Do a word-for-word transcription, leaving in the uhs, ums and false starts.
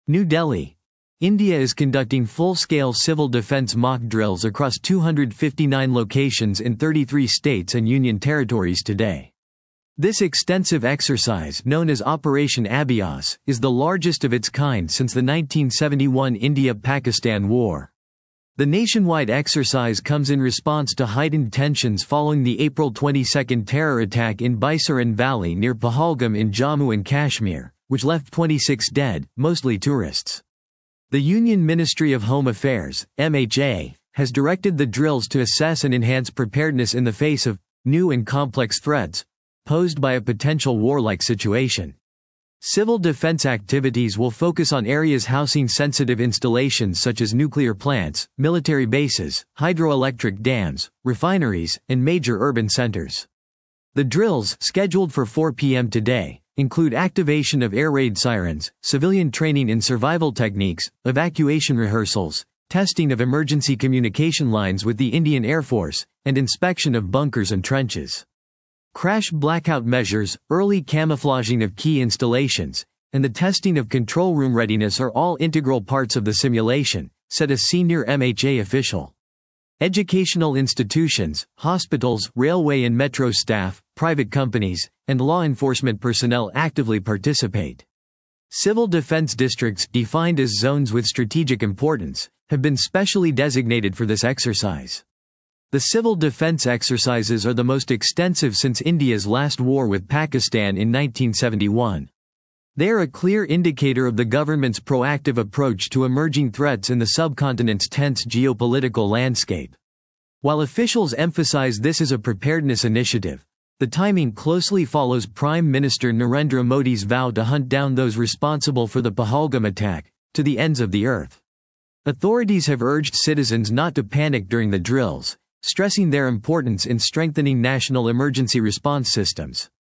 New Delhi. India is conducting full-scale civil defense mock drills across two hundred fifty-nine locations in thirty-three states and union territories today. This extensive exercise, known as Operation Abhyas, is the largest of its kind since the nineteen seventy-one India-Pakistan War. The nationwide exercise comes in response to heightened tensions following the April twenty-second terror attack in Baisaran Valley near Pahalgam in Jammu and Kashmir, which left twenty-six dead, mostly tourists. The Union Ministry of Home Affairs, M H A, has directed the drills to assess and enhance preparedness in the face of new and complex threats posed by a potential war-like situation. Civil defense activities will focus on areas housing sensitive installations such as nuclear plants, military bases, hydroelectric dams, refineries, and major urban centers. The drills, scheduled for four p m today, include activation of air raid sirens, civilian training in survival techniques, evacuation rehearsals, testing of emergency communication lines with the Indian Air Force, and inspection of bunkers and trenches. Crash blackout measures, early camouflaging of key installations, and the testing of control room readiness are all integral parts of the simulation, said a senior M H A official. Educational institutions, hospitals, railway and metro staff, private companies, and law enforcement personnel actively participate. Civil defense districts, defined as zones with strategic importance, have been specially designated for this exercise. The civil defense exercises are the most extensive since India's last war with Pakistan in nineteen seventy-one. They are a clear indicator of the government's proactive approach to emerging threats in the subcontinent's tense geopolitical landscape. While officials emphasize this as a preparedness initiative, the timing closely follows Prime Minister Narendra Modi's vow to hunt down those responsible for the Pahalgam attack, to the ends of the earth. Authorities have urged citizens not to panic during the drills, stressing their importance in strengthening national emergency response systems.